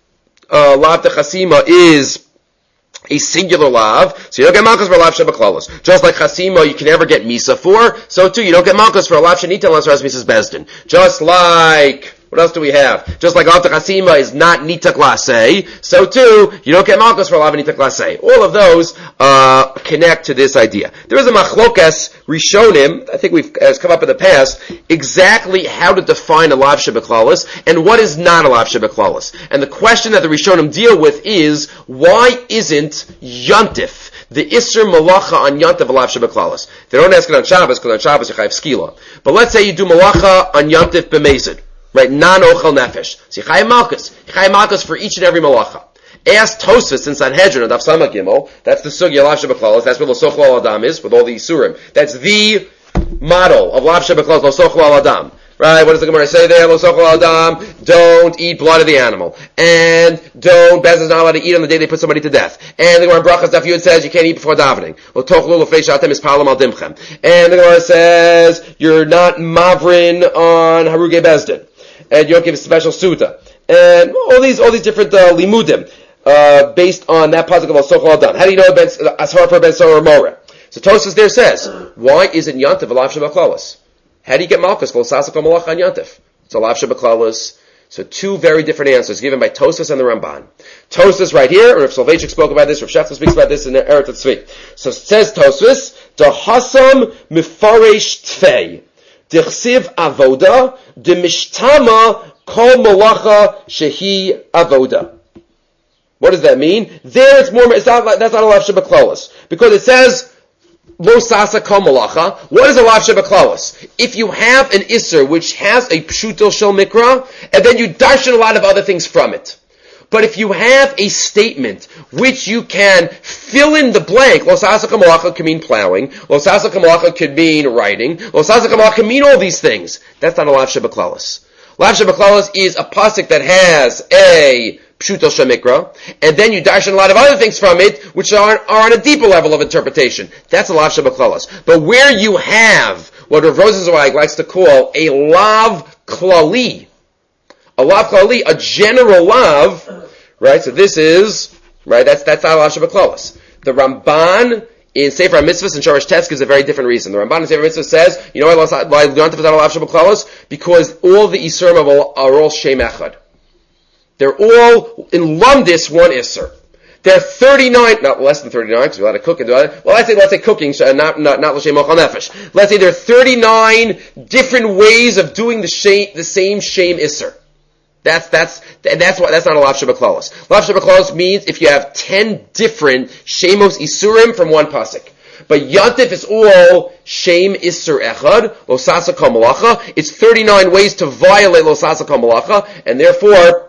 uh, lav de chasima is a singular lav, so you don't get malchus for a lav shebeklalos. Just like chasima, you can never get misa for, so too you don't get malchus for a lav shenita unless there's misas bezdin. Just like, what else do we have? Just like lav de chasima is not nita klasei, so too you don't get malchus for a lav nita klasei. All of those uh connect to this idea. There is a machlokas rishonim, I think we've has come up in the past, exactly how to define a lav shebeklalos and what is not a lav shebeklalos. And the question that the rishonim deal with is, why isn't Yontif, the Isser Malacha on Yontif, a lav shebeklalos? They don't ask it on Shabbos, because on Shabbos you chayav skila. But let's say you do Malacha on Yontif b'mezid, right? Non-ochel nefesh. So you chayav malchus. You chayav malchus for each and every Malacha. Ask Tosfos in Sanhedrin on Daf Sama Gimel. That's the sugya lav shebeklalos. That's where Lo Sochel Al Adam is, with all the Isurim. That's the model of lav shebeklalos, Lo Sochel Al Adam. Right? What does the Gemara say there? Lo Sochel Al Adam. Don't eat blood of the animal. And don't, Bez is not allowed to eat on the day they put somebody to death. And the Gemara in Brachas Daf Yud says you can't eat before davening. Lo Tochlu L'fnei Shatem Ispalim Al Dimchem. And the Gemara says you're not mavrin on Haruge Bezdin. And you don't give a special suta. And all these, all these different uh, limudim. Uh, based on that pasuk of Lo Sochel Al Adam. How do you know ben, Ashar for Ben Sor or Moreh? So Tosfos there says, why isn't Yontif a lav shebeklalos? How do you get malchus? Lo sasek malach on Yontif. It's a lav shebeklalos. So two very different answers given by Tosfos and the Ramban. Tosfos right here, Rav Soloveitchik spoke about this, Rav Shachar speaks about this in the Eretz Tzvi. So it says Tosfos, Dehasam mifaresh tfei, Dechsiv avoda, Demishtama kol malacha shehi avoda. What does that mean? There it's more, it's not like, that's not a lav shebeklalos. Because it says, Lo sasa kol malacha. What is a lav shebeklalos? If you have an isser which has a pshuto shel mikra, and then you darshan a lot of other things from it. But if you have a statement which you can fill in the blank, Lo sasa kol malacha can mean plowing, Lo sasa kol malacha can mean writing, Lo sasa kol malacha can mean all these things. That's not a lav shebeklalos. Lav shebeklalos is a pasuk that has a Pshuto Shemikra, and then you darshan a lot of other things from it, which are, are on a deeper level of interpretation. That's a lav shebeklalos. But where you have what Rav Rosenzweig likes to call a lav klali, a lav klali, a general lav, right? So this is, right, that's, that's not a lav shebeklalos. The Ramban in Sefer HaMitzvahs and Shorish Tes gives a very different reason. The Ramban in Sefer HaMitzvahs says, you know why Yontif is not a lav shebeklalos? Because all the Isurim are all Shem Echad. They're all in Lumdis one Isser. There are thirty-nine, not less than thirty-nine, because we're allowed to cook and do that. Well, let's say, let's say cooking, not, not, not L'Shem Ochel Nefesh. Let's say there are thirty-nine different ways of doing the same, the same Shem Isser. That's, that's, that's why, that's not a lav shebeklalos. Lav shebeklalos means if you have ten different Shemos Isurim from one pasuk. But Yontif is all Shem Isser Echad, Lo Sasa Kol Malacha. It's thirty-nine ways to violate Lo Sasa Kol Malacha, and therefore,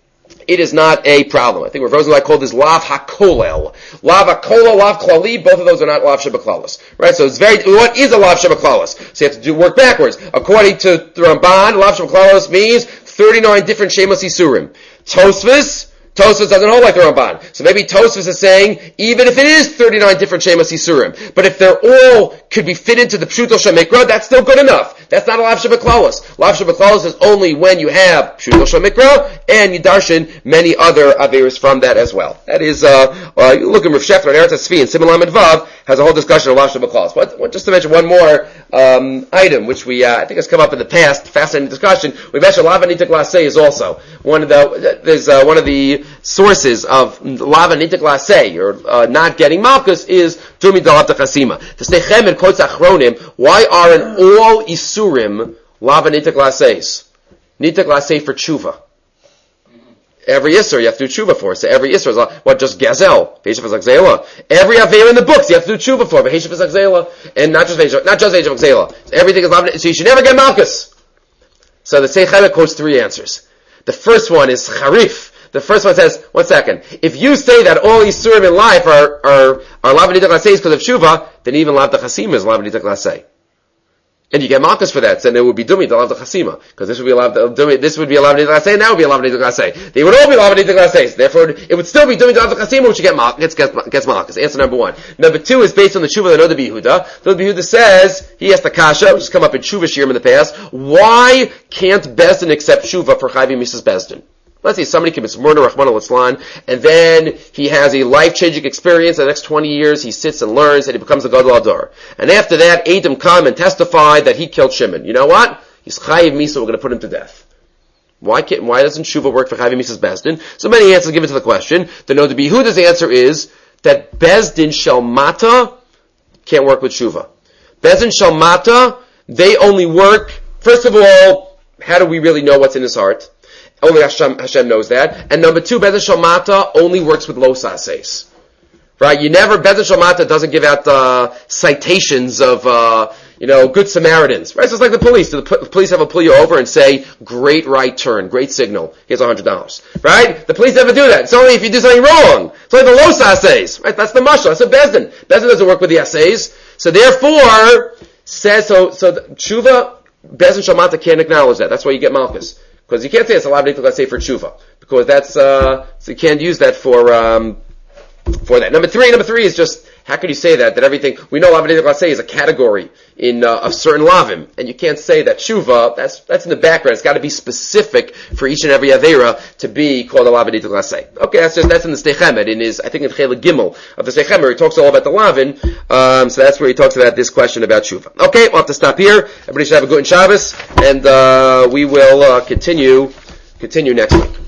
it is not a problem. I think Rav Rosenzweig called this lav hakolel. Lav hakolel, lav klali, both of those are not lav shebeklalos. Right? So it's very, what is a lav shebeklalos? So you have to do work backwards. According to the Ramban, lav shebeklalos means thirty-nine different shemos isurim. Tosfos, Tosfos doesn't hold like the Ramban. So maybe Tosfos is saying, even if it is thirty-nine different shemos isurim, but if they're all could be fit into the pshuto shemikra, that's still good enough. That's not a lav shebeklalos. Lav shebeklalos is only when you have pshuto shemikra and you darshan many other averis from that as well. That is, uh, uh you look at Rav Shachar and Eretz Tzvi and Siman Lamed Vav has a whole discussion of lav shebeklalos. But, but just to mention one more um, item, which we uh, I think has come up in the past, fascinating discussion. We mentioned lav anitik lasei is also one of the there's uh, one of the sources of lav anitik lasei or uh, not getting malchus is tumi dalav chasima. To stay chem and kotz achronim. Why aren't all isurim lav anitik laseis? Nitik lasei for tshuva. Every Isser you have to do tshuva for. So every Isser is what, just gazel, Veishav Zakzela. Every Aver in the books you have to do tshuva for, Veishav Zakzela. And not just Veishav, not just Veishav Zakzela. So everything is lav, so you should never get malchus. So the Seichel Chemek quotes three answers. The first one is Charif. The first one says, one second, if you say that all Isurim in life are, are, are lav anitik laseis because of tshuva, then even lav d'chasima is lav anitik lasei. And you get malchus for that, so then it would be dumi to lav d'chasima, because this would be a lav dumi, this would be a lav anitik lasei, and that would be a lav anitik lasei. They would all be lav anitik lasei, therefore it would still be dumi to lav d'chasima, which you get malchus, gets, gets malchus. Answer number one. Number two is based on the tshuva of the Noda B'Yehuda. The Noda B'Yehuda says, he asked the kasha, which has come up in tshuva shirim in the past, why can't Bezdin accept tshuva for chayvim misas Bezdin? Let's say somebody commits murder, Rahman al-Islam, and then he has a life-changing experience. The next twenty years, he sits and learns, and he becomes a Gadol Ador. And after that, Edom come and testify that he killed Shimon. You know what? He's Chayiv Misa, we're going to put him to death. Why can't, why doesn't Shuvah work for Chayiv Misa's Bezdin? So many answers given to the question. The Noda B'Yehuda's answer is that Bezdin Shel Mata can't work with Shuvah. Bezdin Shel Mata, they only work, first of all, how do we really know what's in his heart? Only Hashem, Hashem knows that. And number two, Bezdin Shel Mata only works with Los Ases. Right? You never, Bezdin Shel Mata doesn't give out, uh, citations of, uh, you know, good Samaritans. Right? So it's like the police. The p- police have to pull you over and say, great right turn, great signal. Here's a hundred dollars. Right? The police never do that. It's only if you do something wrong. It's like the Los Ases. Right? That's the mashal. That's the Bezdin. Bezdin doesn't work with the essays. So therefore, says, so, so, the, Tshuva, Bezdin Shel Mata can't acknowledge that. That's why you get Malchus. Because you can't say it's a lav let's say for tshuva. Because that's, uh, so you can't use that for, um, for that. Number three, number three is just, how can you say that? That everything, we know lav let's say is a category in, uh, of certain lavim. And you can't say that tshuva, that's, that's in the background. It's gotta be specific for each and every avera to be called a lav let's say. Okay, that's just, that's in the Steichemet, in his, I think in Chela Gimel of the Steichemet, he talks all about the lavin, um, so that's where he talks about this question about tshuva. Okay, we'll have to stop here. Everybody should have a good Shabbos, and, uh, we will, uh, continue, continue next week.